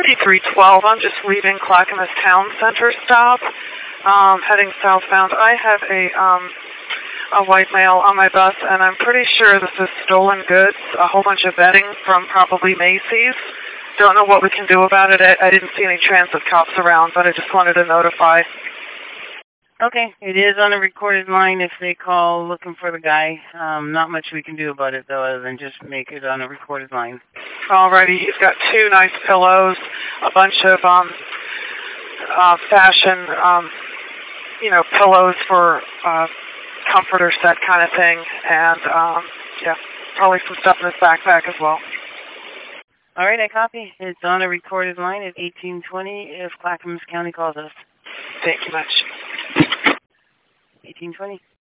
5312. I'm just leaving Clackamas Town Center stop, heading southbound. I have a white male on my bus, and I'm pretty sure this is stolen goods, a whole bunch of bedding from probably Macy's. Don't know what we can do about it. I didn't see any transit cops around, but I just wanted to notify. Okay, it is on a recorded line if they call looking for the guy. Not much we can do about it, though, other than just make it on a recorded line. Alrighty, he's got 2 nice pillows, a bunch of fashion, pillows for comforter set kind of thing, and yeah, probably some stuff in his backpack as well. All right, I copy. It's on a recorded line at 1820 if Clackamas County calls us. Thank you much. 1820.